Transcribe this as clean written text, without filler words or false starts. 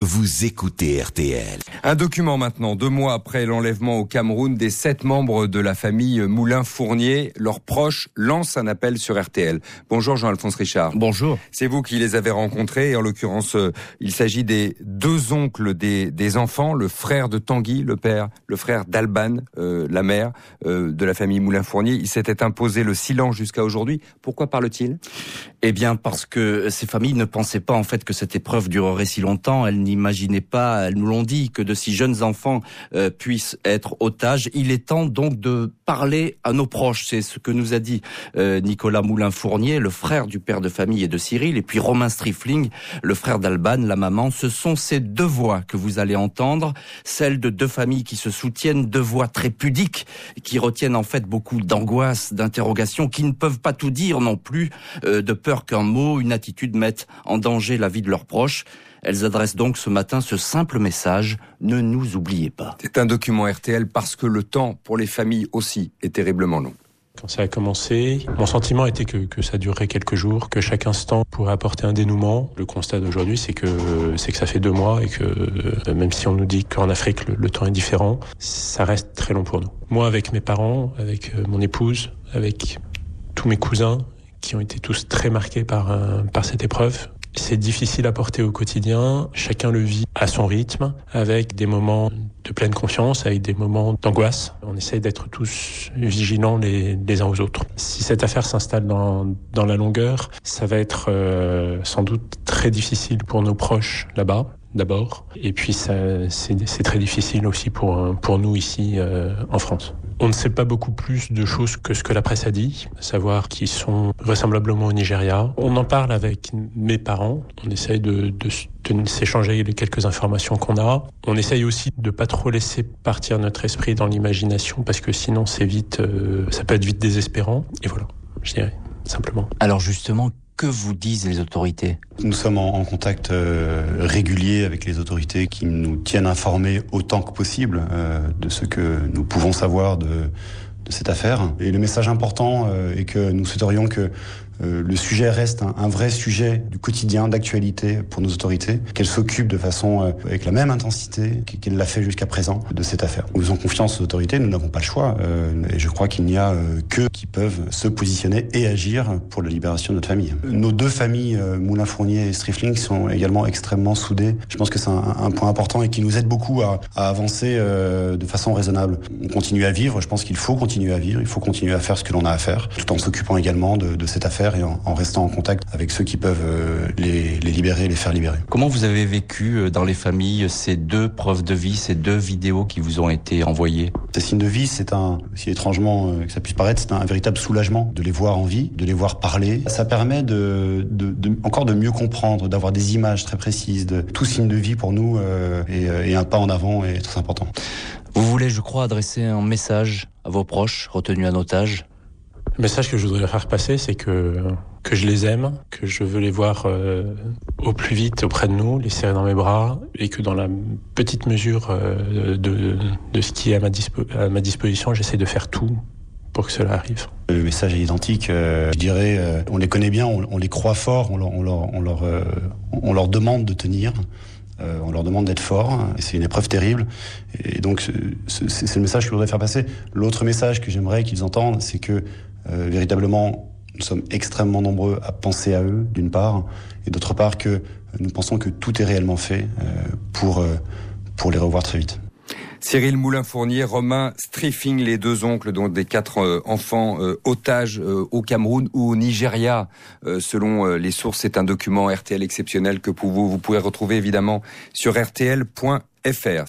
Vous écoutez RTL. Un document maintenant, 2 mois après l'enlèvement au Cameroun des 7 membres de la famille Moulin-Fournier. Leurs proches lancent un appel sur RTL. Bonjour Jean-Alphonse Richard. Bonjour. C'est vous qui les avez rencontrés. Et en l'occurrence, il s'agit des 2 oncles des enfants, le frère de Tanguy, le père, le frère d'Alban, la mère de la famille Moulin-Fournier. Il s'était imposé le silence jusqu'à aujourd'hui. Pourquoi parle-t-il ? Eh bien, parce que ces familles ne pensaient pas en fait que cette épreuve durerait si longtemps. Elles n'imaginaient pas, elles nous l'ont dit, que de si jeunes enfants puissent être otages. Il est temps donc de parler à nos proches. C'est ce que nous a dit Nicolas Moulin-Fournier, le frère du père de famille et de Cyril, et puis Romain Striffling, le frère d'Alban, la maman. Ce sont ces 2 voix que vous allez entendre, celles de 2 familles qui se soutiennent, 2 voix très pudiques, qui retiennent en fait beaucoup d'angoisse, d'interrogations, qui ne peuvent pas tout dire non plus, de peur qu'un mot, une attitude mette en danger la vie de leurs proches. Elles adressent donc ce matin ce simple message: ne nous oubliez pas. C'est un document RTL parce que le temps pour les familles aussi est terriblement long. Quand ça a commencé, mon sentiment était que ça durerait quelques jours, que chaque instant pourrait apporter un dénouement. Le constat d'aujourd'hui, c'est que ça fait 2 mois et que même si on nous dit qu'en Afrique le temps est différent, ça reste très long pour nous. Moi, avec mes parents, avec mon épouse, avec tous mes cousins, qui ont été tous très marqués par cette épreuve. C'est difficile à porter au quotidien. Chacun le vit à son rythme, avec des moments de pleine confiance, avec des moments d'angoisse. On essaye d'être tous vigilants les uns aux autres. Si cette affaire s'installe dans la longueur, ça va être sans doute très difficile pour nos proches là-bas, d'abord. Et puis c'est très difficile aussi pour nous ici en France. On ne sait pas beaucoup plus de choses que ce que la presse a dit, à savoir qu'ils sont vraisemblablement au Nigeria. On en parle avec mes parents, on essaye de s'échanger les quelques informations qu'on a. On essaye aussi de pas trop laisser partir notre esprit dans l'imagination, parce que sinon ça peut être vite désespérant. Et voilà, je dirais, simplement. Alors justement, que vous disent les autorités ? Nous sommes en contact régulier avec les autorités qui nous tiennent informés autant que possible de ce que nous pouvons savoir de cette affaire. Et le message important est que nous souhaiterions que le sujet reste un vrai sujet du quotidien, d'actualité pour nos autorités, qu'elles s'occupent de façon avec la même intensité qu'elle l'a fait jusqu'à présent de cette affaire. Nous faisons confiance aux autorités, nous n'avons pas le choix, et je crois qu'il n'y a qu'eux qui peuvent se positionner et agir pour la libération de notre famille. Nos 2 familles, Moulin-Fournier et Striffling, sont également extrêmement soudées. Je pense que c'est un point important et qui nous aide beaucoup à avancer de façon raisonnable. On continue à vivre, je pense qu'il faut continuer à vivre, il faut continuer à faire ce que l'on a à faire, tout en s'occupant également de cette affaire et en restant en contact avec ceux qui peuvent les libérer, les faire libérer. Comment vous avez vécu dans les familles ces 2 preuves de vie, ces 2 vidéos qui vous ont été envoyées ? Ces signes de vie, c'est si étrangement que ça puisse paraître, c'est un véritable soulagement de les voir en vie, de les voir parler. Ça permet encore de mieux comprendre, d'avoir des images très précises. Tout signe de vie pour nous et un pas en avant est très important. Vous voulez, je crois, adresser un message à vos proches retenus en otage ? Le message que je voudrais faire passer, c'est que je les aime, que je veux les voir au plus vite auprès de nous, les serrer dans mes bras, et que dans la petite mesure de ce qui est à ma disposition, j'essaie de faire tout pour que cela arrive. Le message est identique. Je dirais, on les connaît bien, on les croit forts, on leur demande de tenir. On leur demande d'être forts, et c'est une épreuve terrible. Et donc, c'est le message que je voudrais faire passer. L'autre message que j'aimerais qu'ils entendent, c'est que véritablement, nous sommes extrêmement nombreux à penser à eux, d'une part, et d'autre part que nous pensons que tout est réellement fait pour les revoir très vite. Cyril Moulin-Fournier, Romain Striffling, les 2 oncles donc des 4 enfants otages au Cameroun ou au Nigeria. Selon les sources, c'est un document RTL exceptionnel que vous pouvez retrouver évidemment sur rtl.fr.